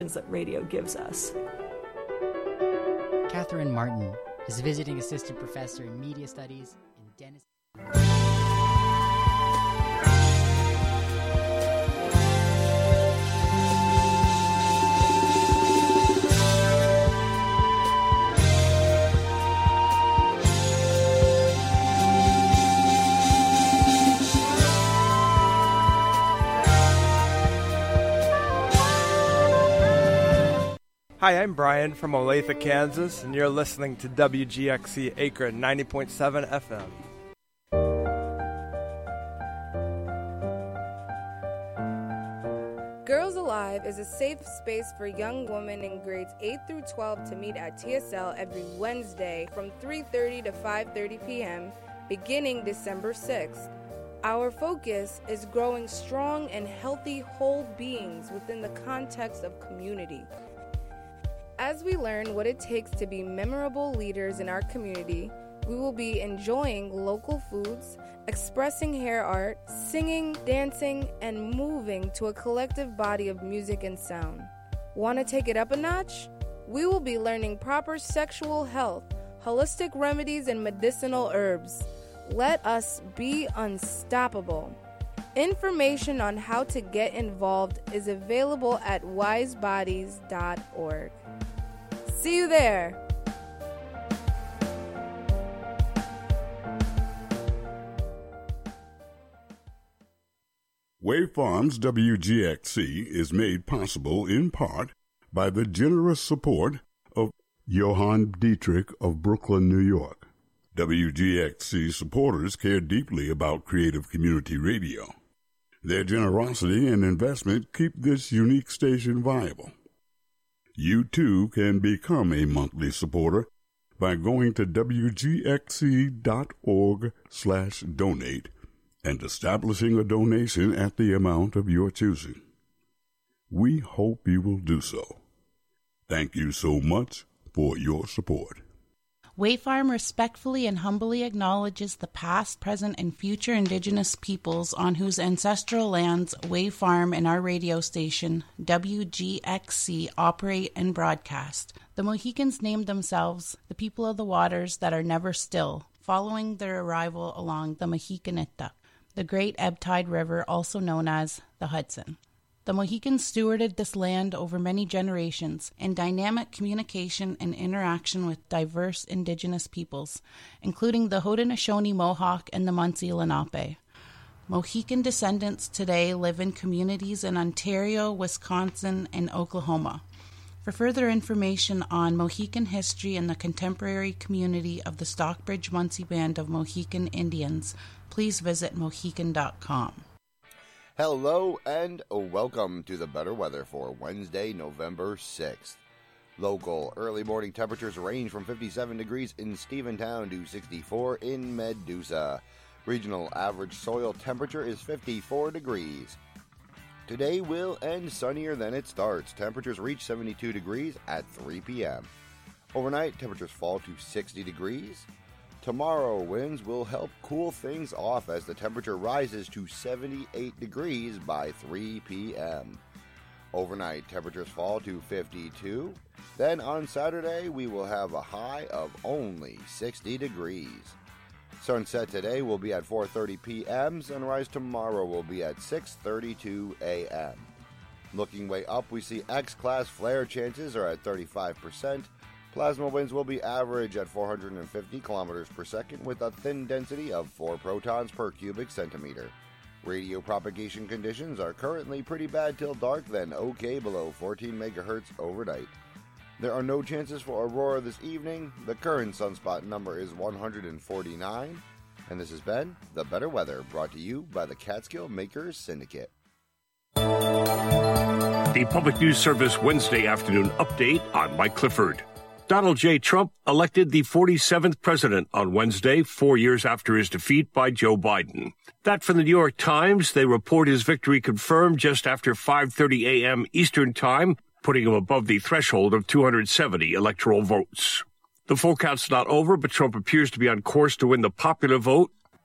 options that radio gives us. Catherine Martin is visiting assistant professor in media studies in Dennis. Hi, I'm Brian from Olathe, Kansas, and you're listening to WGXC Akron 90.7 FM. Girls Alive is a safe space for young women in grades 8 through 12 to meet at TSL every Wednesday from 3:30 to 5:30 p.m. beginning December 6th. Our focus is growing strong and healthy whole beings within the context of community. As we learn what it takes to be memorable leaders in our community, we will be enjoying local foods, expressing hair art, singing, dancing, and moving to a collective body of music and sound. Want to take it up a notch? We will be learning proper sexual health, holistic remedies, and medicinal herbs. Let us be unstoppable. Information on how to get involved is available at wisebodies.org. See you there! Wave Farms WGXC is made possible in part by the generous support of Johann Dietrich of Brooklyn, New York. WGXC supporters care deeply about creative community radio. Their generosity and investment keep this unique station viable. You too can become a monthly supporter by going to wgxc.org/donate and establishing a donation at the amount of your choosing. We hope you will do so. Thank you so much for your support. Wave Farm respectfully and humbly acknowledges the past, present, and future Indigenous peoples on whose ancestral lands Wave Farm and our radio station, WGXC, operate and broadcast. The Mohicans named themselves the people of the waters that are never still, following their arrival along the Mohicanita, the great ebb tide river also known as the Hudson. The Mohicans stewarded this land over many generations in dynamic communication and interaction with diverse Indigenous peoples, including the Haudenosaunee Mohawk and the Munsee Lenape. Mohican descendants today live in communities in Ontario, Wisconsin, and Oklahoma. For further information on Mohican history and the contemporary community of the Stockbridge Munsee Band of Mohican Indians, please visit mohican.com. Hello and welcome to the better weather for Wednesday, November 6th. Local early morning temperatures range from 57 degrees in Stephentown to 64 in Medusa. Regional average soil temperature is 54 degrees. Today will end sunnier than it starts. Temperatures reach 72 degrees at 3 p.m. Overnight, temperatures fall to 60 degrees. Tomorrow, winds will help cool things off as the temperature rises to 78 degrees by 3 p.m. Overnight, temperatures fall to 52. Then on Saturday, we will have a high of only 60 degrees. Sunset today will be at 4:30 p.m. Sunrise tomorrow will be at 6:32 a.m. Looking way up, we see X-class flare chances are at 35%. Plasma winds will be average at 450 kilometers per second with a thin density of 4 protons per cubic centimeter. Radio propagation conditions are currently pretty bad till dark, then okay below 14 megahertz overnight. There are no chances for aurora this evening. The current sunspot number is 149. And this has been The Better Weather, brought to you by the Catskill Makers Syndicate. The Public News Service Wednesday afternoon update. I'm Mike Clifford. Donald J. Trump elected the 47th president on Wednesday, 4 years after his defeat by Joe Biden. That from the New York Times. They report his victory confirmed just after 5:30 a.m. Eastern Time, putting him above the threshold of 270 electoral votes. The full count's not over, but Trump appears to be on course to win the popular vote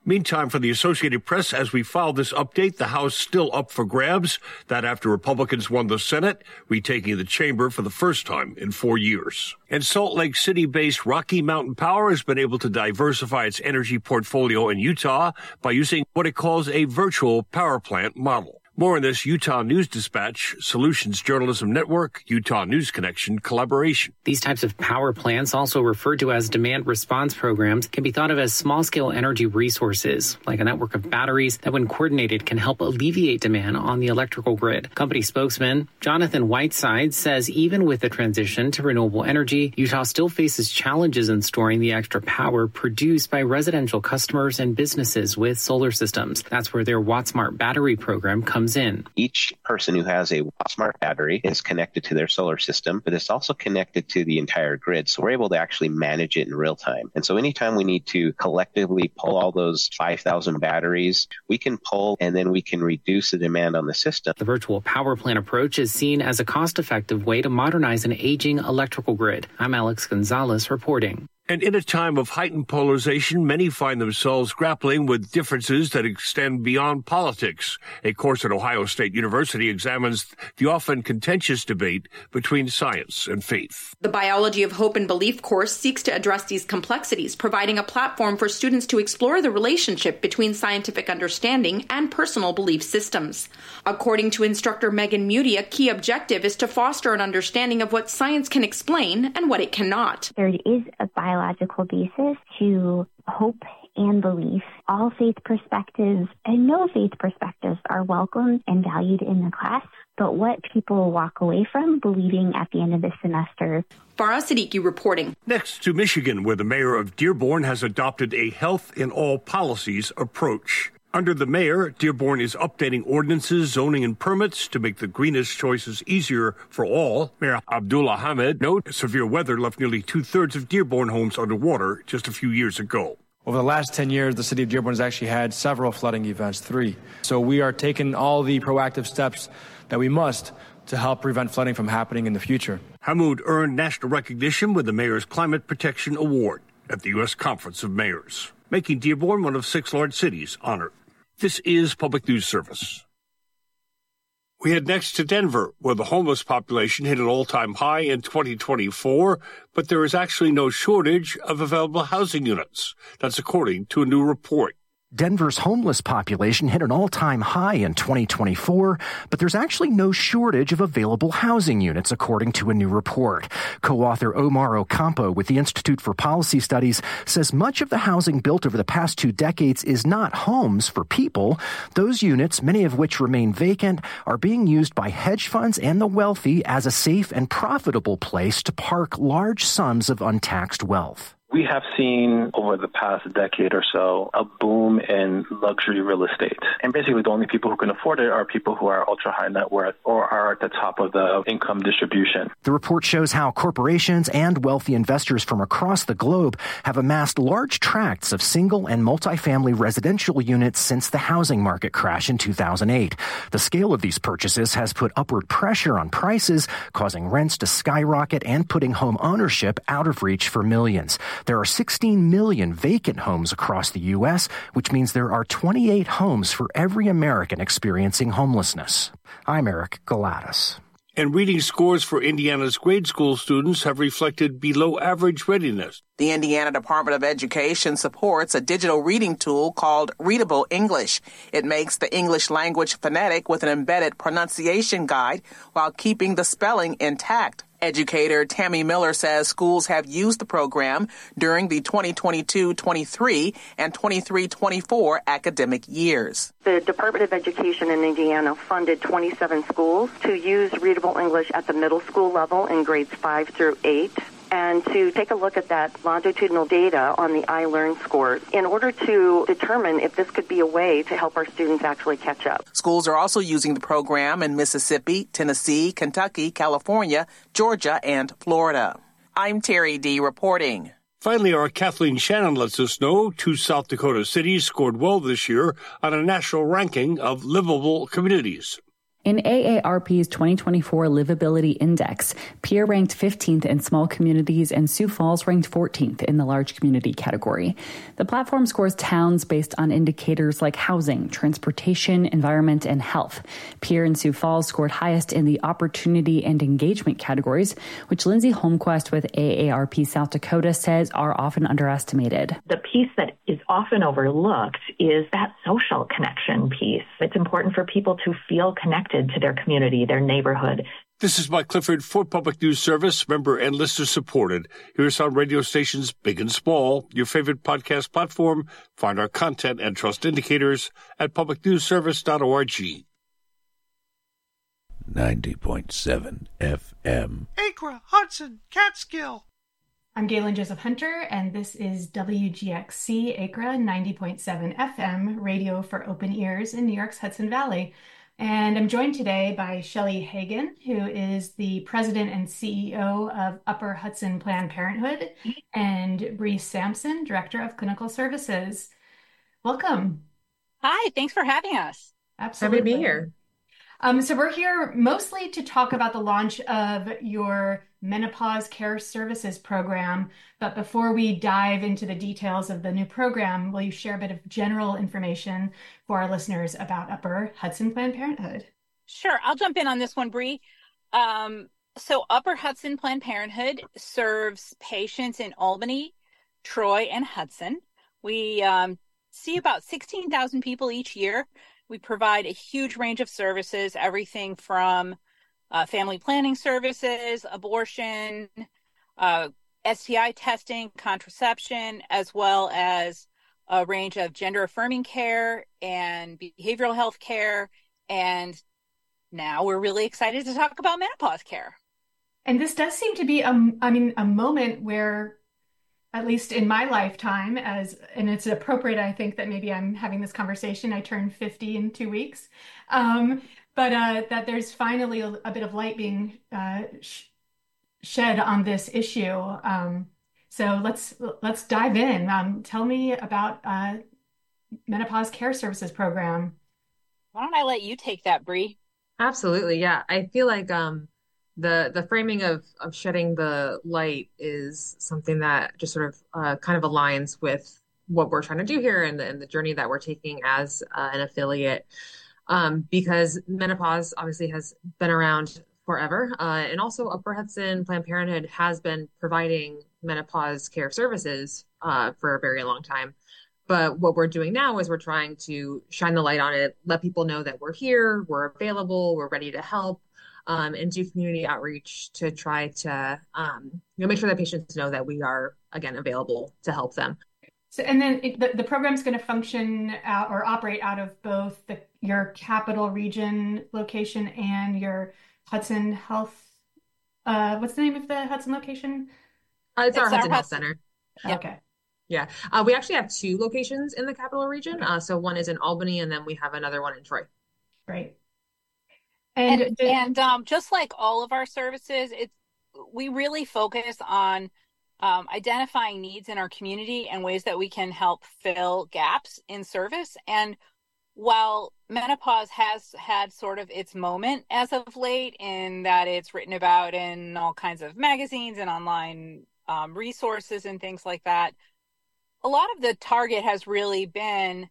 Meantime, for the Associated Press, as we file this update, the House still up for grabs. That after Republicans won the Senate, retaking the chamber for the first time in 4 years. And Salt Lake City-based Rocky Mountain Power has been able to diversify its energy portfolio in Utah by using what it calls a virtual power plant model. More on this Utah News Dispatch, Solutions Journalism Network, Utah News Connection collaboration. These types of power plants, also referred to as demand response programs, can be thought of as small-scale energy resources, like a network of batteries that, when coordinated, can help alleviate demand on the electrical grid. Company spokesman Jonathan Whiteside says even with the transition to renewable energy, Utah still faces challenges in storing the extra power produced by residential customers and businesses with solar systems. That's where their WattSmart battery program comes in. Each person who has a WattSmart battery is connected to their solar system, but it's also connected to the entire grid. So we're able to actually manage it in real time. And so anytime we need to collectively pull all those 5,000 batteries, we can pull and then we can reduce the demand on the system. The virtual power plant approach is seen as a cost-effective way to modernize an aging electrical grid. I'm Alex Gonzalez reporting. And in a time of heightened polarization, many find themselves grappling with differences that extend beyond politics. A course at Ohio State University examines the often contentious debate between science and faith. The Biology of Hope and Belief course seeks to address these complexities, providing a platform for students to explore the relationship between scientific understanding and personal belief systems. According to instructor Megan Muti, a key objective is to foster an understanding of what science can explain and what it cannot. There is a biological basis to hope and belief. All faith perspectives and no faith perspectives are welcomed and valued in the class, but what people walk away from believing at the end of the semester. Farah Siddiqui reporting. Next to Michigan, where the mayor of Dearborn has adopted a health in all policies approach. Under the mayor, Dearborn is updating ordinances, zoning, and permits to make the greenest choices easier for all. Mayor Abdullah Hamid noted severe weather left nearly two-thirds of Dearborn homes underwater just a few years ago. Over the last 10 years, the city of Dearborn has actually had several flooding events, 3. So we are taking all the proactive steps that we must to help prevent flooding from happening in the future. Hamid earned national recognition with the Mayor's Climate Protection Award at the U.S. Conference of Mayors, making Dearborn one of 6 large cities honored. This is Public News Service. We head next to Denver, where the homeless population hit an all-time high in 2024, but there is actually no shortage of available housing units. That's according to a new report. Denver's homeless population hit an all-time high in 2024, but there's actually no shortage of available housing units, according to a new report. Co-author Omar Ocampo with the Institute for Policy Studies says much of the housing built over the past 2 decades is not homes for people. Those units, many of which remain vacant, are being used by hedge funds and the wealthy as a safe and profitable place to park large sums of untaxed wealth. We have seen over the past decade or so a boom in luxury real estate. And basically the only people who can afford it are people who are ultra high net worth or are at the top of the income distribution. The report shows how corporations and wealthy investors from across the globe have amassed large tracts of single and multifamily residential units since the housing market crash in 2008. The scale of these purchases has put upward pressure on prices, causing rents to skyrocket and putting home ownership out of reach for millions. There are 16 million vacant homes across the U.S., which means there are 28 homes for every American experiencing homelessness. I'm Eric Galatas. And reading scores for Indiana's grade school students have reflected below average readiness. The Indiana Department of Education supports a digital reading tool called Readable English. It makes the English language phonetic with an embedded pronunciation guide while keeping the spelling intact. Educator Tammy Miller says schools have used the program during the 2022-23 and 23-24 academic years. The Department of Education in Indiana funded 27 schools to use Readable English at the middle school level in grades 5 through 8. And to take a look at that longitudinal data on the iLearn scores in order to determine if this could be a way to help our students actually catch up. Schools are also using the program in Mississippi, Tennessee, Kentucky, California, Georgia, and Florida. I'm Terry D. reporting. Finally, our Kathleen Shannon lets us know 2 South Dakota cities scored well this year on a national ranking of livable communities. In AARP's 2024 Livability Index, Pierre ranked 15th in small communities and Sioux Falls ranked 14th in the large community category. The platform scores towns based on indicators like housing, transportation, environment, and health. Pierre and Sioux Falls scored highest in the opportunity and engagement categories, which Lindsay Holmquist with AARP South Dakota says are often underestimated. The piece that is often overlooked is that social connection piece. It's important for people to feel connected to their community, their neighborhood. This is Mike Clifford for Public News Service, member and listener supported. Hear us on radio stations big and small, your favorite podcast platform. Find our content and trust indicators at publicnewsservice.org. 90.7 FM. Acra, Hudson, Catskill. I'm Galen Joseph Hunter, and this is WGXC Acra 90.7 FM, radio for open ears in New York's Hudson Valley. And I'm joined today by Shelley Hagan, who is the president and CEO of Upper Hudson Planned Parenthood, and Bree Sampson, director of clinical services. Welcome. Hi, thanks for having us. Absolutely. Happy to be here. So we're here mostly to talk about the launch of your Menopause Care Services program. But before we dive into the details of the new program, will you share a bit of general information for our listeners about Upper Hudson Planned Parenthood? Sure. I'll jump in on this one, Bree. So Upper Hudson Planned Parenthood serves patients in Albany, Troy, and Hudson. We see about 16,000 people each year. We provide a huge range of services, everything from family planning services, abortion, STI testing, contraception, as well as a range of gender-affirming care and behavioral health care. And now we're really excited to talk about menopause care. And this does seem to be, a moment where, at least in my lifetime, and it's appropriate, I think, that maybe I'm having this conversation. I turned 50 in 2 weeks. But that there's finally a bit of light being shed on this issue. So let's dive in. Tell me about Menopause Care Services program. Why don't I let you take that, Bree? Absolutely, yeah. I feel like the framing of shedding the light is something that just sort of kind of aligns with what we're trying to do here and the journey that we're taking as an affiliate. Because menopause obviously has been around forever. And also Upper Hudson Planned Parenthood has been providing menopause care services for a very long time. But what we're doing now is we're trying to shine the light on it, let people know that we're here, we're available, we're ready to help, and do community outreach to try to make sure that patients know that we are, again, available to help them. So, and then the program's going to function out or operate out of both your Capital Region location and your Hudson Health. What's the name of the Hudson location? It's our Hudson Health Center. Yeah. Okay. Yeah. We actually have 2 locations in the Capital Region. So one is in Albany, and then we have another one in Troy. Great. And just like all of our services, we really focus on identifying needs in our community and ways that we can help fill gaps in service. And while menopause has had sort of its moment as of late in that it's written about in all kinds of magazines and online resources and things like that, a lot of the target has really been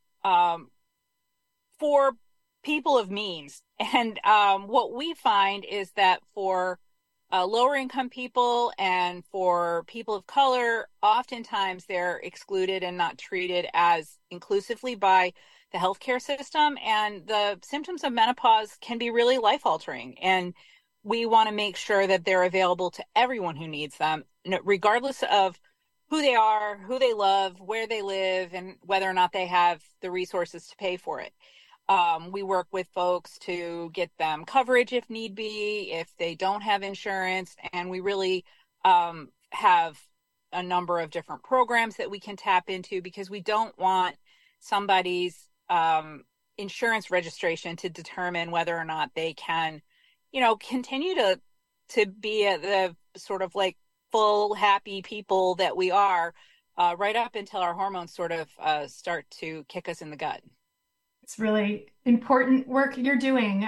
for people of means. And what we find is that for lower income people and for people of color, oftentimes they're excluded and not treated as inclusively by the healthcare system. And the symptoms of menopause can be really life altering. And we want to make sure that they're available to everyone who needs them, regardless of who they are, who they love, where they live, and whether or not they have the resources to pay for it. We work with folks to get them coverage if need be, if they don't have insurance. And we really have a number of different programs that we can tap into because we don't want somebody's insurance registration to determine whether or not they can, continue to be the sort of like full, happy people that we are right up until our hormones sort of start to kick us in the gut. It's really important work you're doing.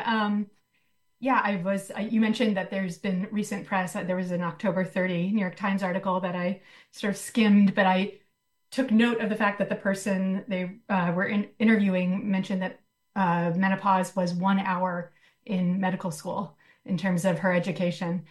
You mentioned that there's been recent press. There was an October 30 New York Times article that I sort of skimmed, but I took note of the fact that the person they were interviewing mentioned that menopause was 1 hour in medical school in terms of her education.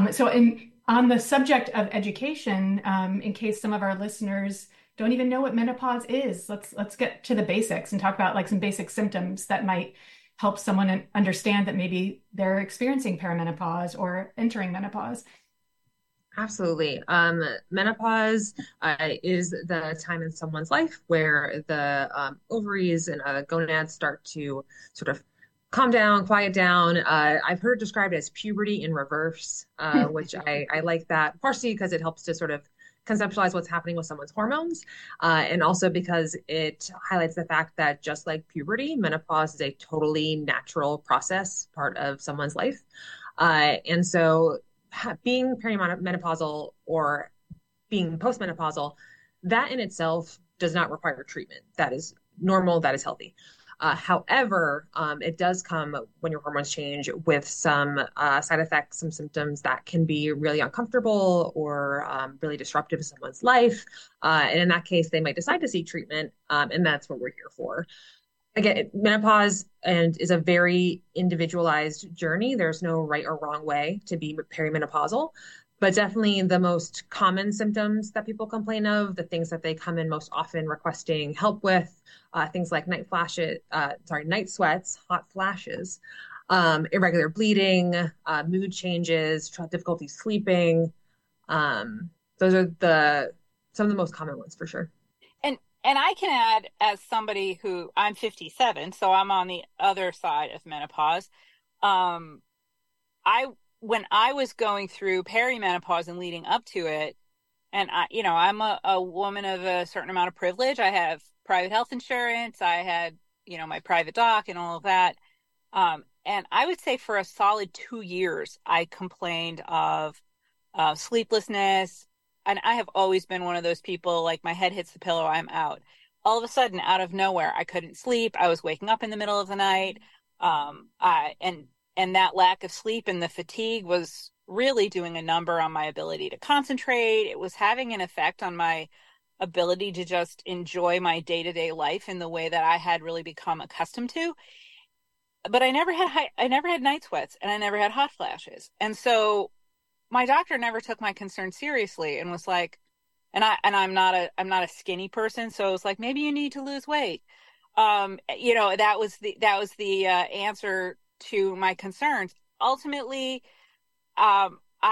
On the subject of education, in case some of our listeners don't even know what menopause is, let's get to the basics and talk about like some basic symptoms that might help someone understand that maybe they're experiencing perimenopause or entering menopause. Absolutely. Menopause is the time in someone's life where the ovaries and gonads start to sort of calm down, quiet down. I've heard it described as puberty in reverse, which I like that, partially because it helps to sort of conceptualize what's happening with someone's hormones, and also because it highlights the fact that just like puberty, menopause is a totally natural process, part of someone's life. And so being perimenopausal or being postmenopausal, that in itself does not require treatment. That is normal, that is healthy. However, it does come when your hormones change with some side effects, some symptoms that can be really uncomfortable or really disruptive to someone's life. And in that case, they might decide to seek treatment, and that's what we're here for. Again, menopause is a very individualized journey. There's no right or wrong way to be perimenopausal. But definitely the most common symptoms that people complain of, the things that they come in most often requesting help with, things like night sweats, hot flashes, irregular bleeding, mood changes, difficulty sleeping. Those are some of the most common ones for sure. And I can add, as somebody who I'm 57, so I'm on the other side of menopause. When I was going through perimenopause and leading up to it, and I'm a woman of a certain amount of privilege. I have private health insurance. I had, my private doc and all of that. And I would say for a solid 2 years, I complained of sleeplessness. And I have always been one of those people, like my head hits the pillow, I'm out. All of a sudden, out of nowhere, I couldn't sleep. I was waking up in the middle of the night. And that lack of sleep and the fatigue was really doing a number on my ability to concentrate. It was having an effect on my ability to just enjoy my day-to-day life in the way that I had really become accustomed to. But I never had night sweats, and I never had hot flashes. And so my doctor never took my concern seriously and was like, I'm not a skinny person, so it was like, maybe you need to lose weight. That was the answer to my concerns. Ultimately, I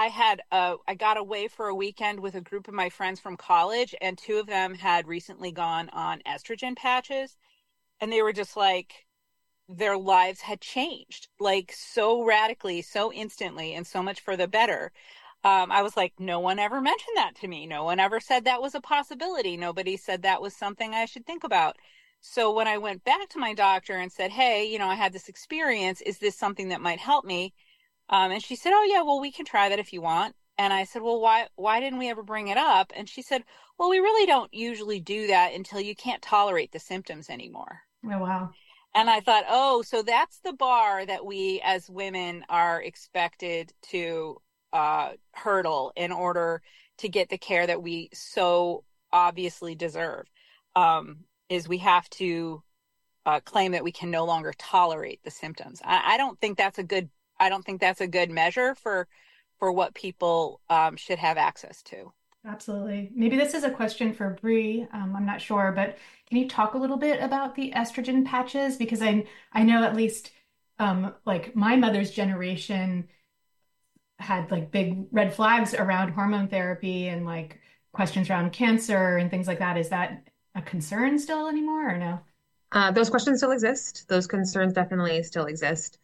got away for a weekend with a group of my friends from college, and 2 of them had recently gone on estrogen patches, and they were just like, their lives had changed like so radically, so instantly, and so much for the better. I was like, no one ever mentioned that to me. No one ever said that was a possibility. Nobody said that was something I should think about. So when I went back to my doctor and said, hey, I had this experience, is this something that might help me? And she said, oh yeah, well, we can try that if you want. And I said, well, why didn't we ever bring it up? And she said, well, we really don't usually do that until you can't tolerate the symptoms anymore. Oh, wow. And I thought, oh, so that's the bar that we as women are expected to hurdle in order to get the care that we so obviously deserve, is we have to claim that we can no longer tolerate the symptoms. I don't think that's a good measure for what people should have access to. Absolutely. Maybe this is a question for Bree. I'm not sure, but can you talk a little bit about the estrogen patches? Because I know at least like my mother's generation had like big red flags around hormone therapy and like questions around cancer and things like that. Is that a concern still anymore or no? Those questions still exist. Those concerns definitely still exist.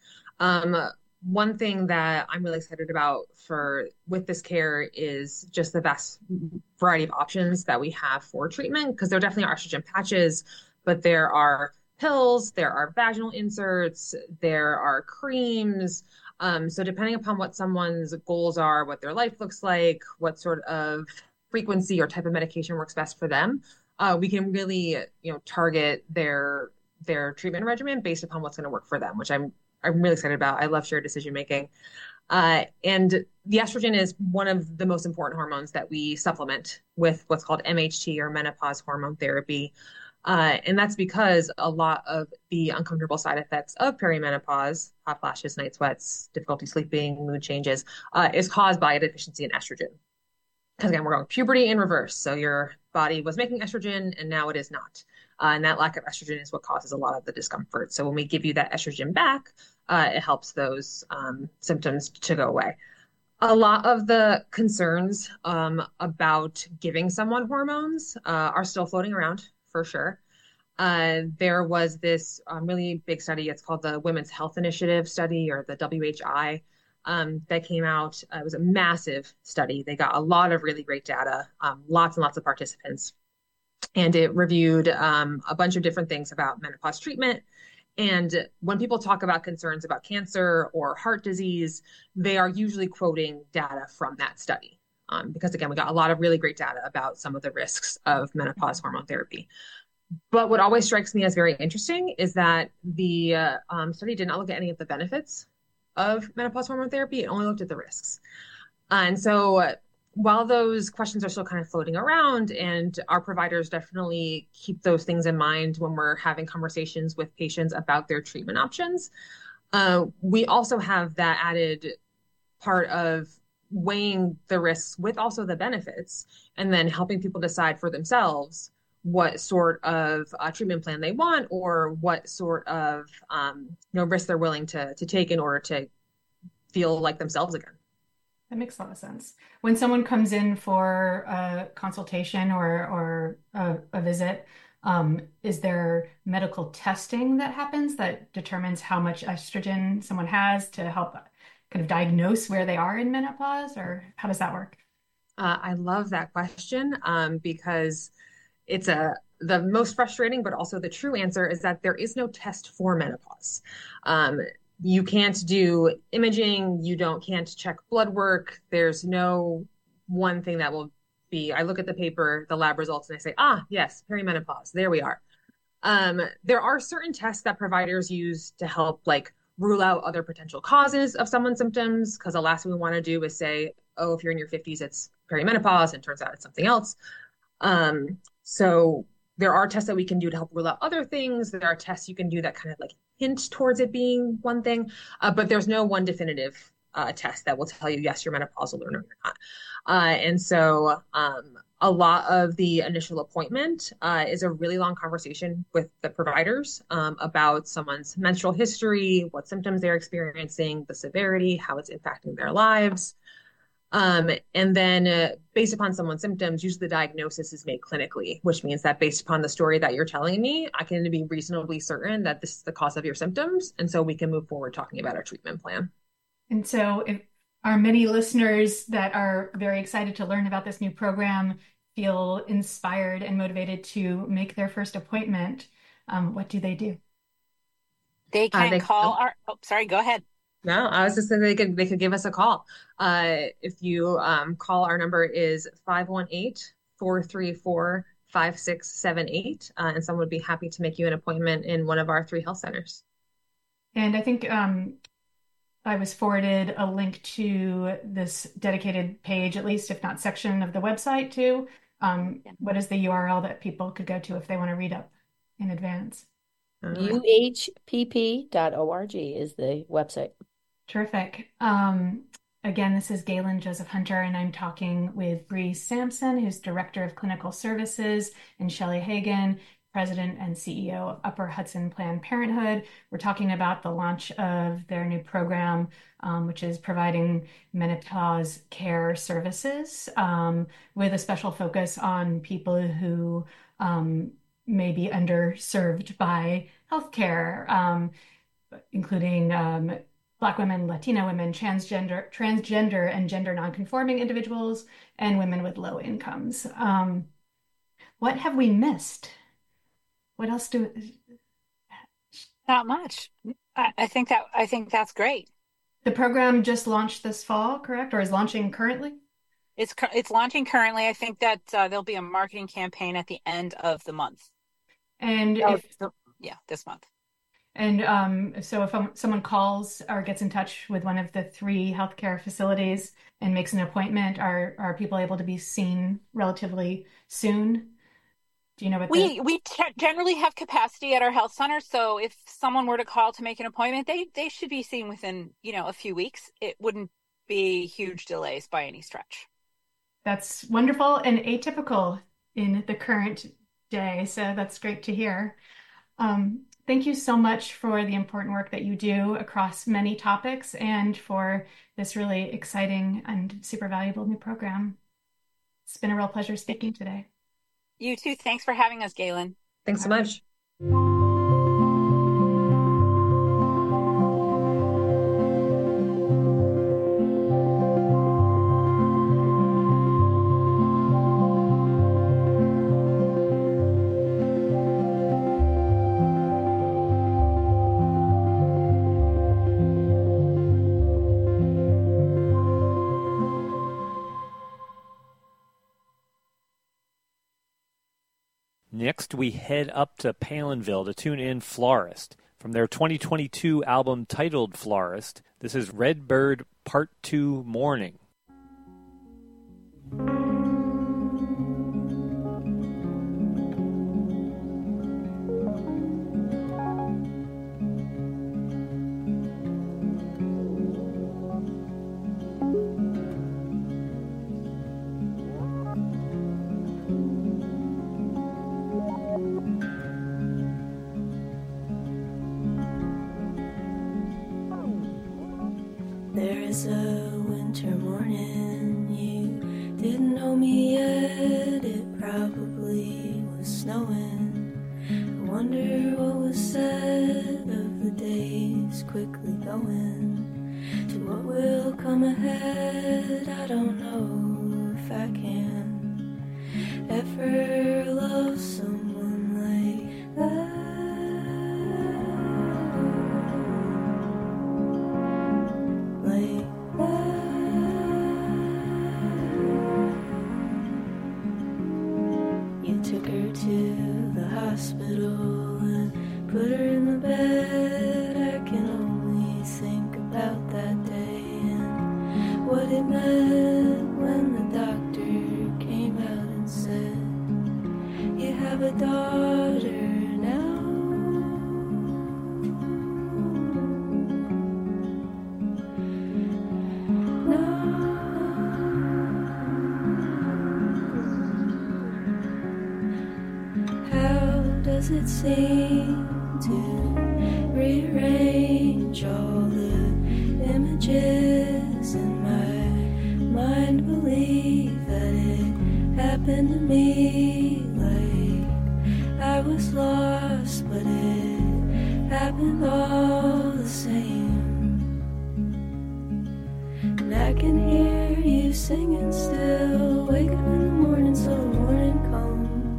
One thing that I'm really excited about with this care is just the vast variety of options that we have for treatment, because there definitely are estrogen patches, but there are pills, there are vaginal inserts, there are creams. So depending upon what someone's goals are, what their life looks like, what sort of frequency or type of medication works best for them, we can really, target their their treatment regimen based upon what's going to work for them, which I'm really excited about. I love shared decision making. And the estrogen is one of the most important hormones that we supplement with what's called MHT, or menopause hormone therapy. And that's because a lot of the uncomfortable side effects of perimenopause, hot flashes, night sweats, difficulty sleeping, mood changes, is caused by a deficiency in estrogen. Because again, we're going puberty in reverse. So your body was making estrogen and now it is not. And that lack of estrogen is what causes a lot of the discomfort. So when we give you that estrogen back, it helps those symptoms to go away. A lot of the concerns about giving someone hormones are still floating around, for sure. There was this really big study. It's called the Women's Health Initiative study, or the WHI, that came out. It was a massive study. They got a lot of really great data, lots and lots of participants. And it reviewed a bunch of different things about menopause treatment. And when people talk about concerns about cancer or heart disease, they are usually quoting data from that study. Because again, we got a lot of really great data about some of the risks of menopause hormone therapy. But what always strikes me as very interesting is that the study did not look at any of the benefits of menopause hormone therapy. It only looked at the risks. And so while those questions are still kind of floating around, and our providers definitely keep those things in mind when we're having conversations with patients about their treatment options, we also have that added part of weighing the risks with also the benefits, and then helping people decide for themselves what sort of treatment plan they want, or what sort of risk they're willing to take in order to feel like themselves again. That makes a lot of sense. When someone comes in for a consultation or a visit, is there medical testing that happens that determines how much estrogen someone has to help kind of diagnose where they are in menopause, or how does that work? I love that question because it's the most frustrating, but also the true answer is that there is no test for menopause. You can't do imaging. Can't check blood work. There's no one thing that will be, I look at the paper, the lab results, and I say, yes, perimenopause. There we are. There are certain tests that providers use to help rule out other potential causes of someone's symptoms. Because the last thing we want to do is say, if you're in your 50s, it's perimenopause, and it turns out it's something else. So there are tests that we can do to help rule out other things. There are tests you can do that kind of hint towards it being one thing, but there's no one definitive test that will tell you, yes, you're menopausal, or no, you're not. And so a lot of the initial appointment is a really long conversation with the providers about someone's menstrual history, what symptoms they're experiencing, the severity, how it's impacting their lives. And then based upon someone's symptoms, usually the diagnosis is made clinically, which means that based upon the story that you're telling me, I can be reasonably certain that this is the cause of your symptoms. And so we can move forward talking about our treatment plan. And so if our many listeners that are very excited to learn about this new program feel inspired and motivated to make their first appointment, what do they do? They can call our, sorry, go ahead. No, I was just saying they could give us a call. If you call, our number is 518-434-5678, and someone would be happy to make you an appointment in one of our 3 health centers. And I think I was forwarded a link to this dedicated page, at least if not section of the website too. What is the URL that people could go to if they want to read up in advance? UHPP.org is the website. Terrific. Again, this is Galen Joseph Hunter, and I'm talking with Bree Sampson, who's Director of Clinical Services, and Shelley Hagan, President and CEO of Upper Hudson Planned Parenthood. We're talking about the launch of their new program, which is providing menopause care services with a special focus on people who may be underserved by healthcare, including Black women, Latina women, transgender and gender nonconforming individuals, and women with low incomes. What have we missed? What else Not much. I think that's great. The program just launched this fall, correct? Or is launching currently? It's launching currently. I think that there'll be a marketing campaign at the end of the month. And this month. And so if someone calls or gets in touch with one of the 3 healthcare facilities and makes an appointment, are people able to be seen relatively soon? Do you know what we generally have capacity at our health center, so if someone were to call to make an appointment, they should be seen within a few weeks. It wouldn't be huge delays by any stretch. That's wonderful and atypical in the current day, so that's great to hear. Thank you so much for the important work that you do across many topics and for this really exciting and super valuable new program. It's been a real pleasure speaking today. You too. Thanks for having us, Galen. Thanks so much. Next, we head up to Palinville to tune in Florist. From their 2022 album titled Florist, this is Redbird Part 2 Morning. There is a winter morning, you didn't know me yet, it probably was snowing. I wonder what was said of the days quickly going to what will come ahead. I don't know if I can ever love someone like that. You took her to the hospital and put her in the bed. I can only think about that day and what it meant when the doctor came out and said, you have a daughter now. Does it seem to rearrange all the images in my mind? Believe that it happened to me, like I was lost, but it happened all the same. And I can hear you singing still, waking in the morning so the morning comes.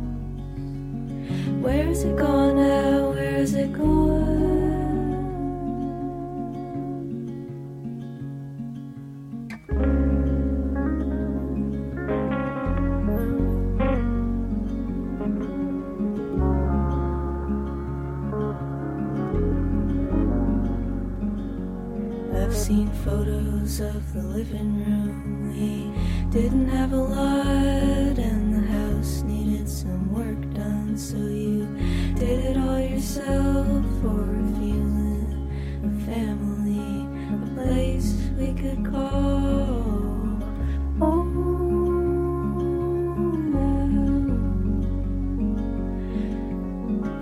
Where is it gone now? Where is it gone? I've seen photos of the living room. We didn't have a lot, and the house needed some work done, so you did it all yourself for a feeling of family, a place we could call home now.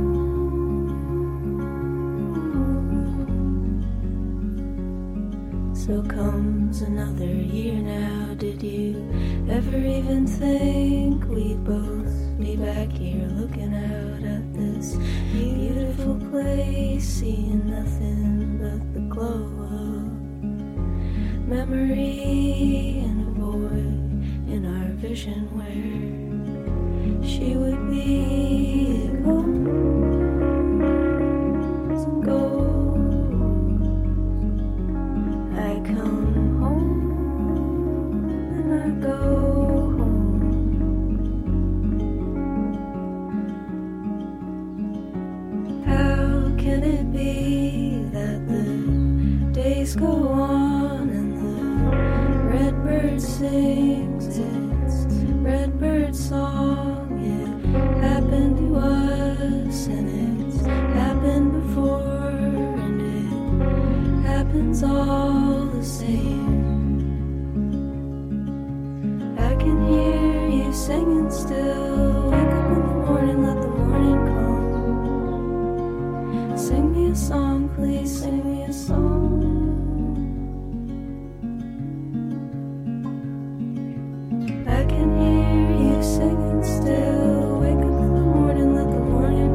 Home. So comes another year now. Did you ever even think we'd both be back here looking out at this beautiful place, seeing nothing but the glow of memory and a void in our vision where she would be gold. I come home and I go home. sings its redbird song. It happened to us, and it's happened before, and it happens all the same. I can hear you singing still. Wake up in the morning, let the morning come. Sing me a song, please, sing me a song. I can hear you singing still. Wake up in the morning, let the morning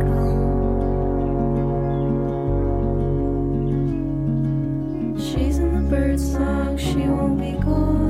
come. She's in the bird song, she won't be gone.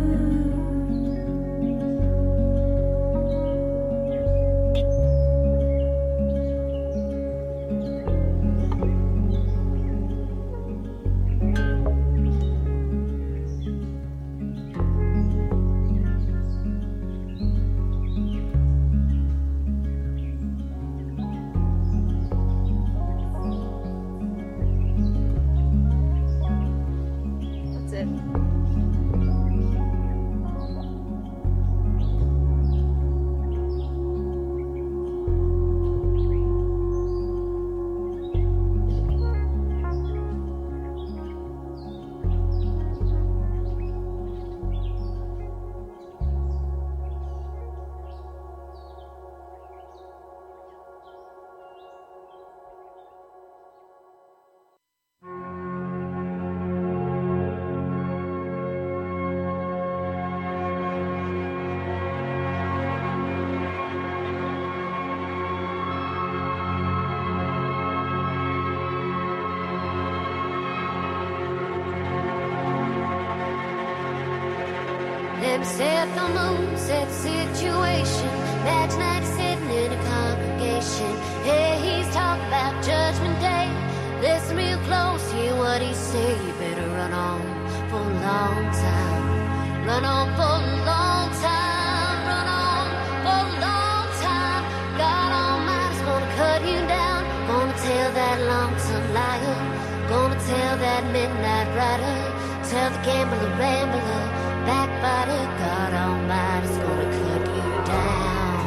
Let me set the moon, set the situation. Imagine that he's sitting in a congregation. Hey, he's talking about Judgment Day. Listen real close, hear what he say. You better run on for a long time. Run on for a long time. Run on for a long time. God Almighty's gonna cut you down. Gonna tell that lonesome liar. Gonna tell that midnight rider. Tell the gambler, rambler, backbiter, God Almighty's gonna cut you down.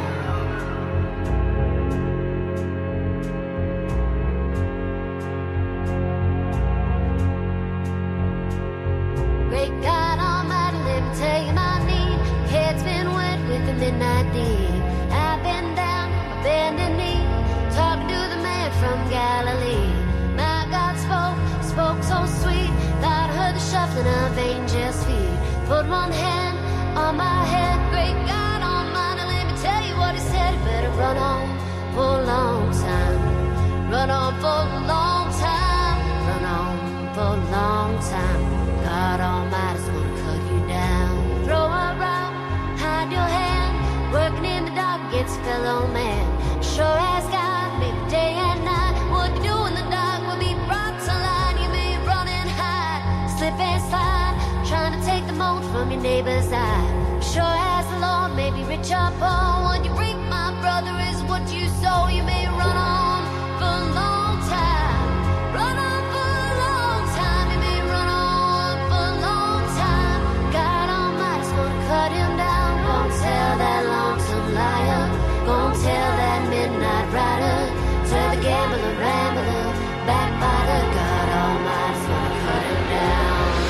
Great God Almighty, let me tell you my need. Head's been wet with the midnight deed. I've been down, I've bended knee, talking to the man from Galilee. My God spoke so sweet. Thought I heard the shuffling of angels' feet. Put one hand on my head. Great God Almighty, let me tell you what he said. You better run on for a long time. Run on for a long time. Run on for a long time. God Almighty's gonna cut you down. Throw a rock, hide your hand. Working in the dark against a fellow man. Sure as God, maybe day and night. What you do in the dark will be brought to light. You may run and hide, slip and slide, trying to take the mote from your neighbor's eye. Sure as the Lord may be rich or poor, what you reap, my brother, is what you sow. You may run on for a long time. Run on for a long time. You may run on for a long time. God Almighty's gonna cut him down. Gonna tell that lonesome liar. Gonna tell that midnight rider. Tell the gambler, rambler, backbiter. God Almighty's gonna cut him down.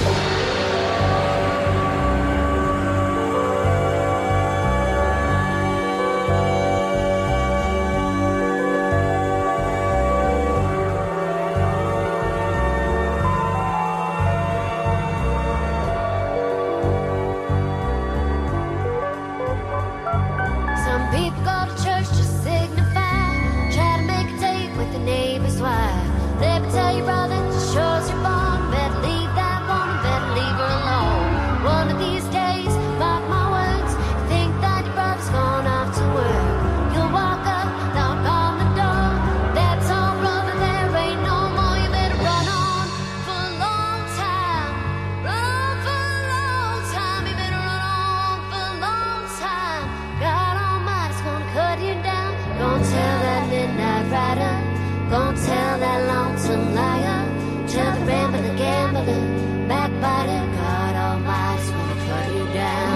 Some people go to church to signify, try to make a date with the neighbor's wife. Let me tell you, brother, just sure as you're born, better leave that woman, better leave her alone. One of these days, mark my words, think that your brother's gone off to work. You'll walk up, knock on the door. That's all, brother, there ain't no more. You better run on for a long time. Run on for a long time. You better run on for a long time. God Almighty's gonna cut you down. Gonna tell that midnight rider. Gonna tell that lonesome liar. Tell the rambler, gambler, backbiter. God Almighty's gonna cut you down.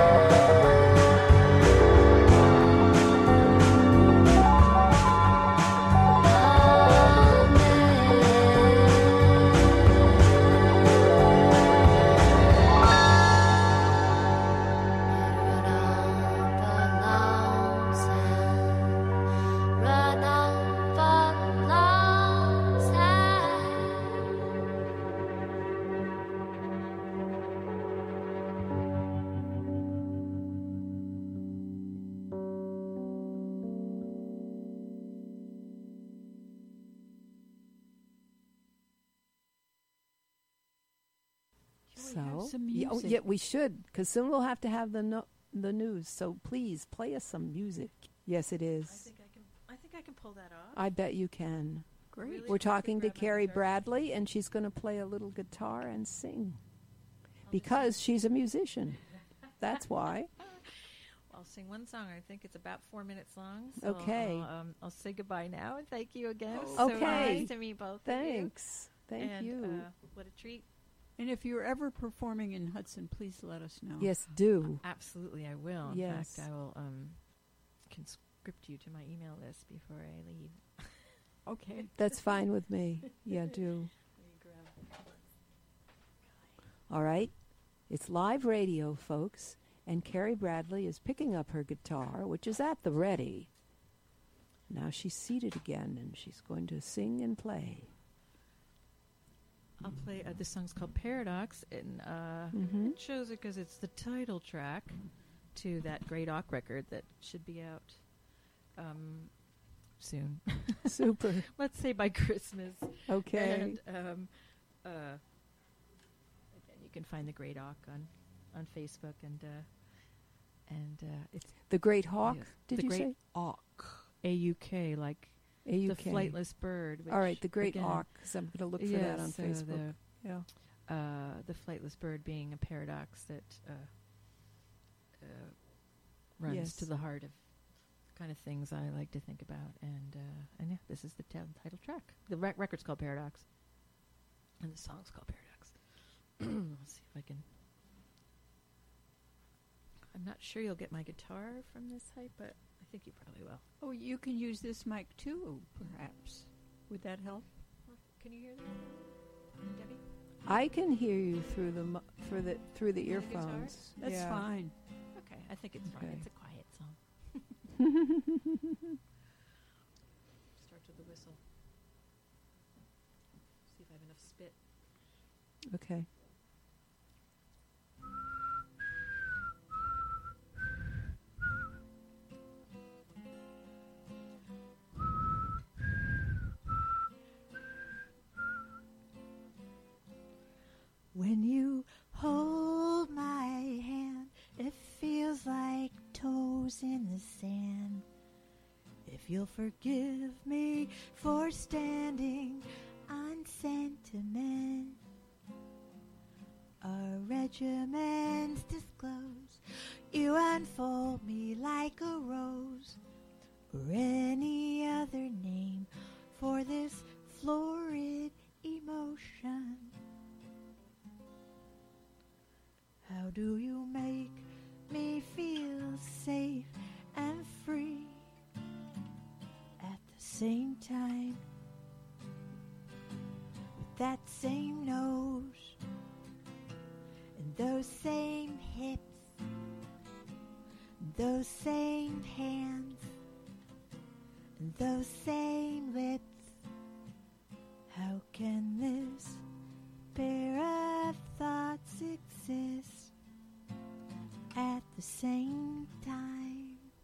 So, yeah, we should, because soon we'll have to have the news. So please play us some music. Yes, it is. I think I can pull that off. I bet you can. Great. Really? We're talking to Carrie Bradley, and she's going to play a little guitar and sing, because she's a musician. That's why. I'll sing one song. I think it's about 4 minutes long. So okay. I'll say goodbye now, and thank you again. Okay. So nice to meet both Thanks. of you. Thank you. What a treat. And if you're ever performing in Hudson, please let us know. Yes, do. Absolutely, I will. Yes. In fact, I will conscript you to my email list before I leave. Okay. That's fine with me. Yeah, do. All right. It's live radio, folks, and Carrie Bradley is picking up her guitar, which is at the ready. Now she's seated again, and she's going to sing and play. I'll play, this song's called Paradox, and it shows it because it's the title track to that Great Auk record that should be out soon. Super. Let's say by Christmas. Okay. And again, you can find the Great Auk on Facebook, and it's the Great Hawk. Yes, did the you Great say Auk? AUK, like AUK. The flightless bird. All right, the Great again, Auk, because I'm going to look for that on Facebook. The flightless bird being a paradox that runs to the heart of the kind of things I like to think about, and yeah, this is the title track. The record's called Paradox, and the song's called Paradox. Let's see if I can. I'm not sure you'll get my guitar from this height, but I think you probably will. Oh, you can use this mic too, perhaps. Would that help? Can you hear that, Debbie? I can hear you through the earphones. That's fine. Okay, I think it's fine. It's a quiet song. Starts with the whistle. See if I have enough spit. Okay. When you hold my hand, it feels like toes in the sand. If you'll forgive me for standing on sentiment, our regiments disclose. You unfold me like a rose, or any other name for this florid emotion. How do you make me feel safe and free at the same time? With that same nose and those same hips, and those same hands, and those same lips. How can this pair of thoughts exist at the same time?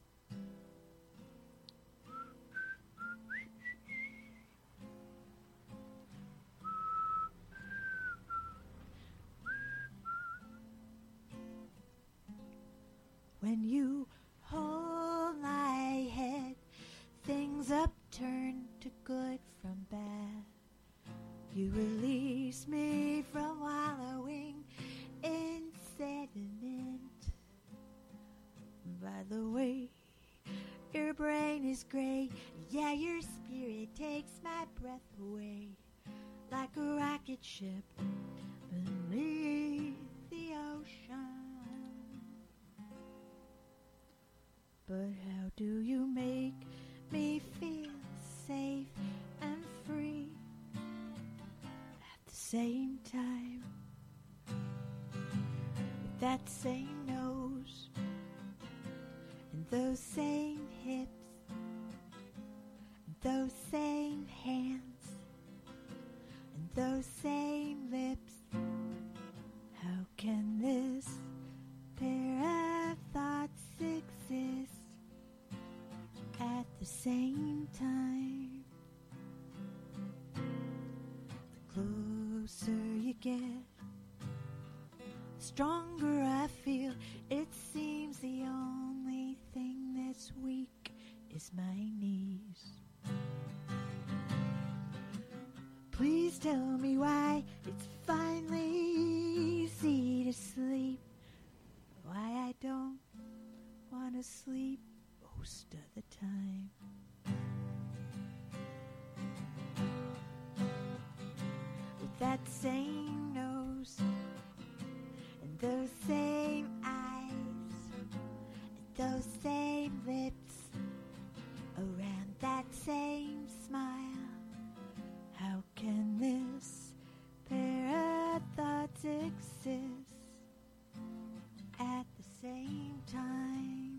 When you hold my head, things upturn to good from bad. You release me from wallowing in sediment. By the way, your brain is great. Yeah, your spirit takes my breath away like a rocket ship beneath the ocean. But how do you make me feel safe and free at the same time? With that same nose and those same hips and those same hands and those same lips. How can this pair of thoughts exist at the same time? The closer you get, the stronger I feel. It seems the only thing that's weak is my knees. Please tell me why it's finally easy to sleep, why I don't want to sleep most of the time. With that same nose and those same eyes and those same lips around that same smile. How can this pair of thoughts exist at the same time?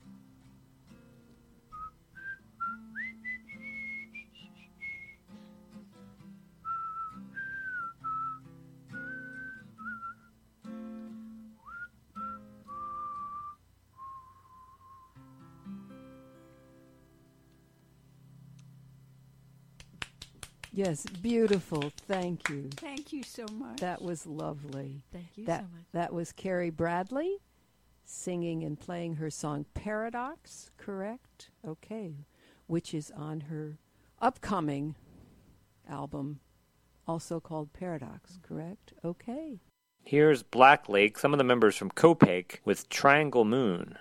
Yes, beautiful. Thank you. Thank you so much. That was lovely. Thank you so much. That was Carrie Bradley singing and playing her song Paradox, correct? Okay. Which is on her upcoming album, also called Paradox, correct? Okay. Here's Black Lake, some of the members from Copac with Triangle Moon.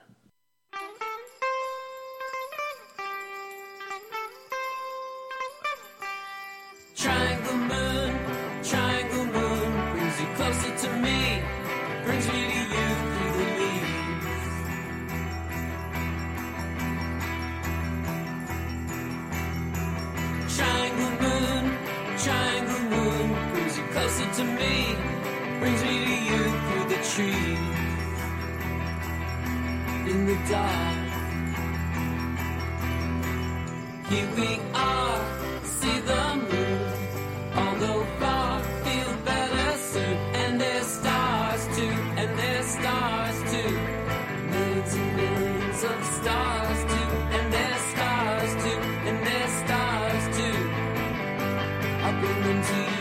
Triangle moon, brings you closer to me, brings me to you through the leaves. Triangle moon, brings you closer to me, brings me to you through the trees. In the dark, here we are, see the moon. Although far, feel better soon. And there's stars too, and there's stars too. Millions and millions of stars too. And there's stars too, and there's stars too. I'll bring them to you.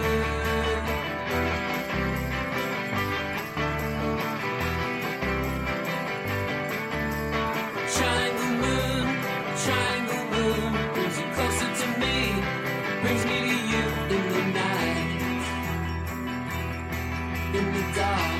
Triangle moon, brings you closer to me, brings me to you. In the night, in the dark,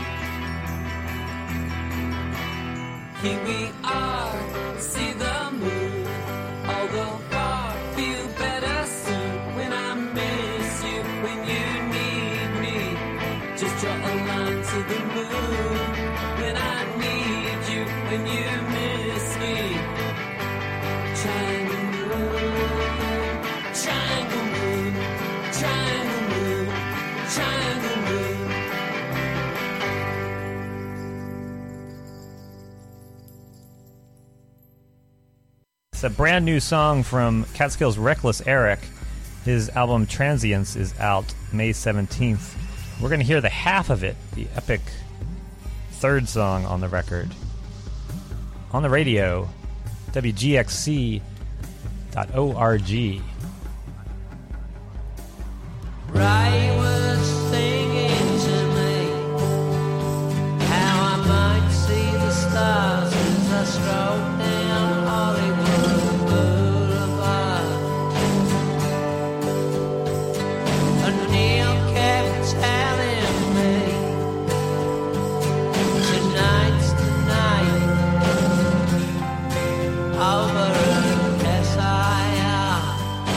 here we are, see the moon. Although far, feel better soon. When I miss you, when you need me, just draw a line to the moon. When I need you, when you miss me, triangle moon, triangle moon. Triangle moon, triangle moon. It's a brand new song from Catskills' Reckless Eric. His album Transience is out May 17th. We're going to hear the half of it, the epic third song on the record. On the radio, WGXC.org. Ray was singing to me how I might see the stars as I strolled down Hollywood Boulevard. And Neil kept telling me tonight's the night over at SIR.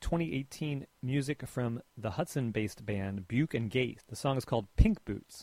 2018 music from the Hudson-based band Buke and Gate. The song is called Pink Boots.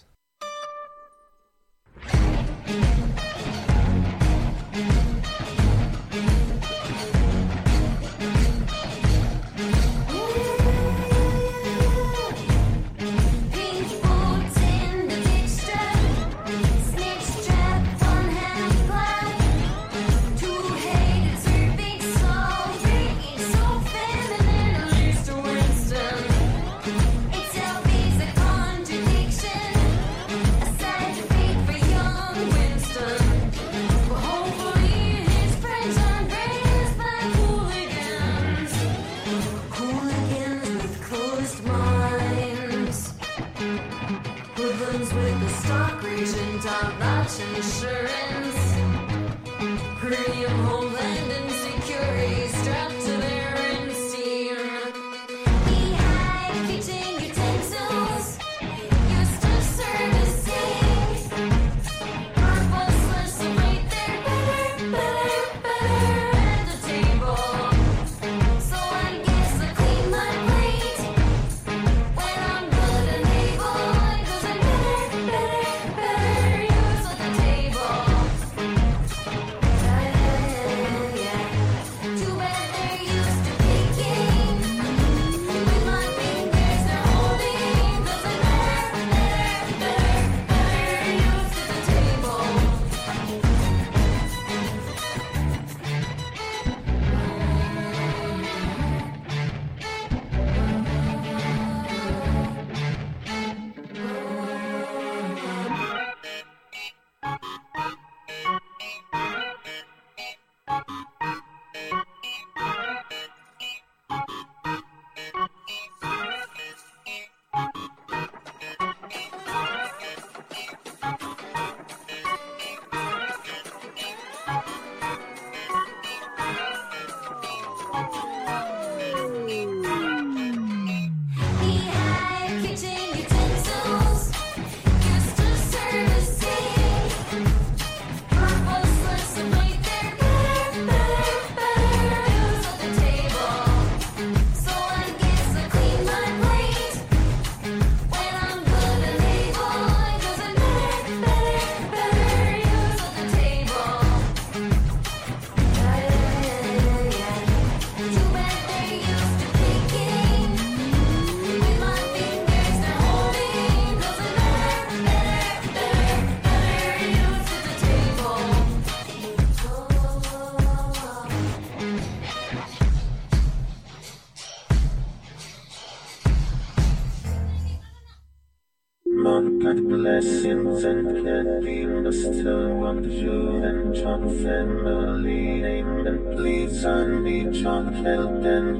Blessings and happiness to one you and John family. Amen. Please I need John help and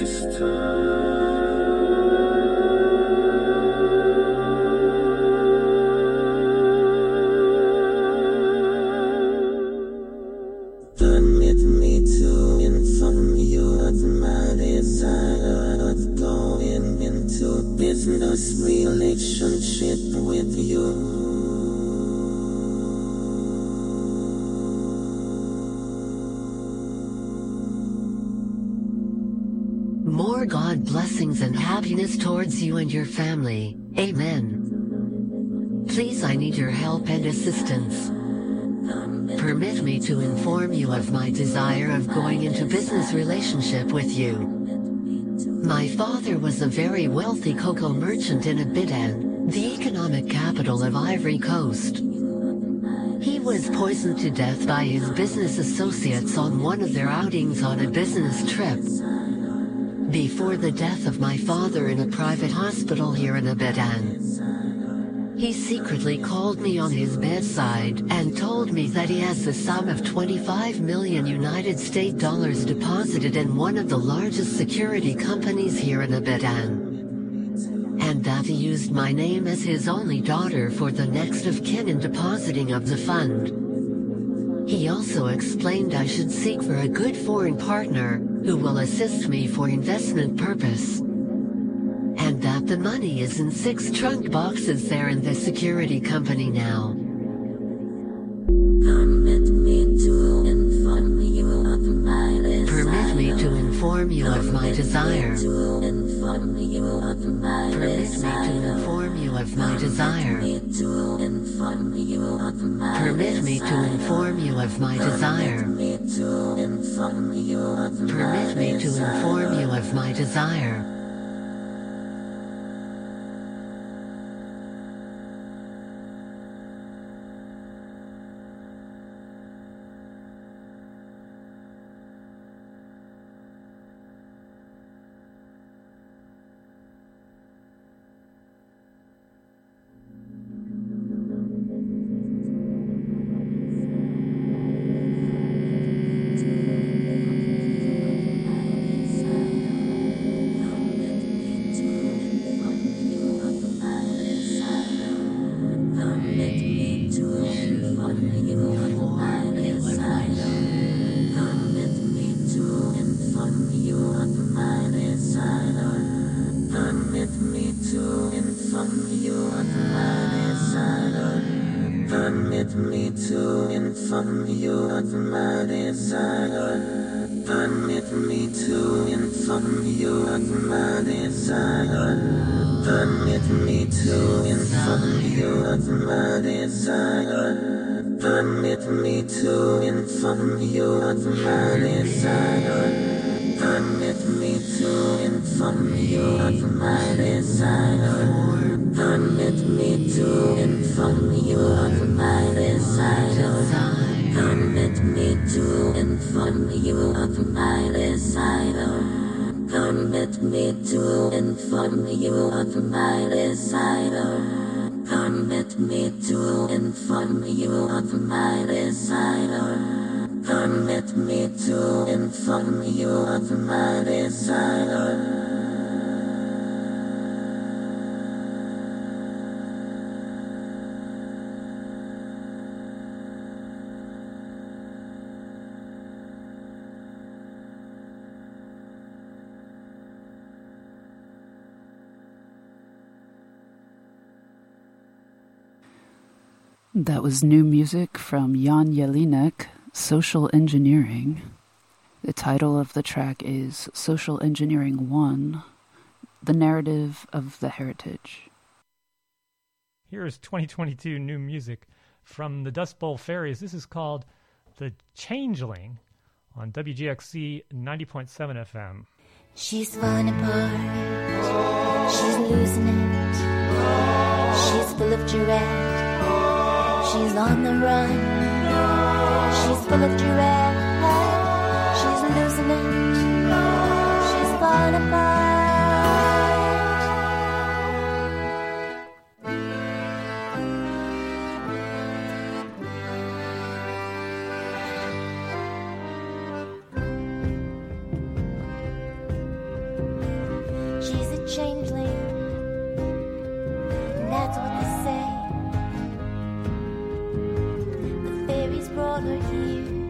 assistance. Permit me to inform you of my desire of going into business relationship with you. More God blessings and happiness towards you and your family. Amen. Please, I need your help and assistance. Permit me to inform you of my desire of going into business relationship with you. My father was a very wealthy cocoa merchant in Abidjan, the economic capital of Ivory Coast. He was poisoned to death by his business associates on one of their outings on a business trip. Before the death of my father in a private hospital here in Abidjan, he secretly called me on his bedside and told me that he has the sum of 25 million United States dollars deposited in one of the largest security companies here in Abidjan, and that he used my name as his only daughter for the next of kin in depositing of the fund. He also explained I should seek for a good foreign partner who will assist me for investment purpose, and that the money is in 6 trunk boxes there in the security company now. Permit me to inform inform you of my desire. Permit me to inform you of my desire. Permit me to inform you of my desire. Permit me to inform you of my desire. Permit me to inform you of my desire. That was new music from Jan Jelinek, Social Engineering. The title of the track is Social Engineering 1, The Narrative of the Heritage. Here's 2022 new music from the Dust Bowl Fairies. This is called The Changeling on WGXC 90.7 FM. She's falling apart. She's losing it. She's full of dread. She's on the run. She's full of dread. She's losing it. She's falling apart. She's a changeling. That's what they say. Brought her here